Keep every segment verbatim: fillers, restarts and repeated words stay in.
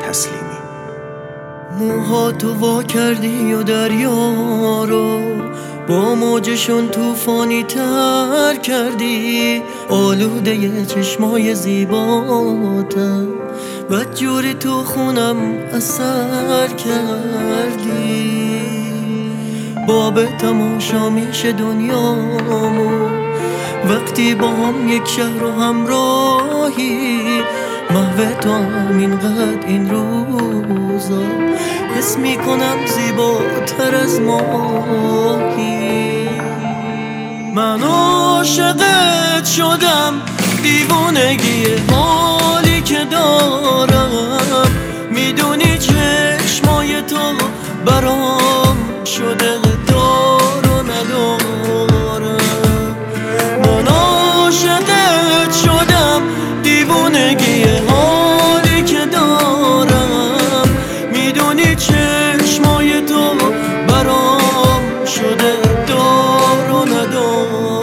تسلیمی. موها تو وا کردی و دریا رو با موجشون توفانی تر کردی، آلوده چشمای زیباتم بدجوری تو خونم اثر کردی. باب تماشا میشه دنیامو وقتی با هم یک شهر و همراهی، محو تو هم اینقدر این روزا حس میکنم زیباتر از ماهی. من عاشقت شدم، دیوونگی حالی که دارم، میدونی چشمای تو برام شده دار و ندارم. من عاشقت شدم، دیوونگی حالی که دارم، میدونی چشمای تو برام شده دار و ندارم.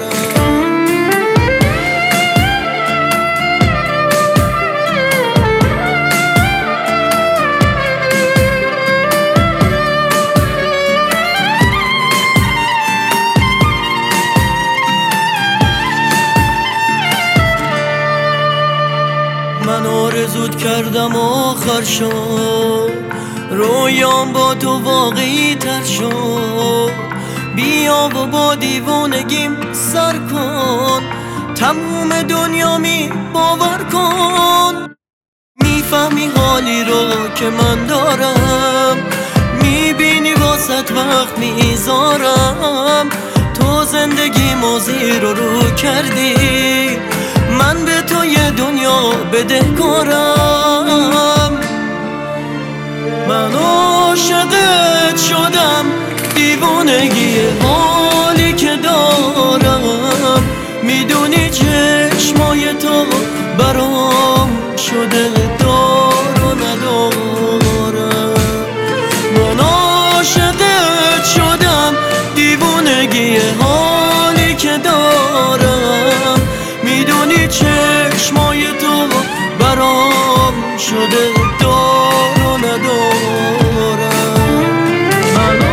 من آرزوت کردم آخر شد، رویام با تو واقعی تر شد. بیا و با دیوونگیم سر کن، تموم دنیا می باور کن. میفهمی حالی رو که من دارم، میبینی واسط وقت میذارم. تو زندگی موزی رو رو کردی، من به تو یه دنیا بدهکارم. من عاشقت شدم، دیوونگی حالی که دارم، میدونی چشمای تو برام شده دار و ندارم. من عاشقت شدم، دیوونگی حالی که دارم، میدونی چشمای تو برام شده دار و ندارم. من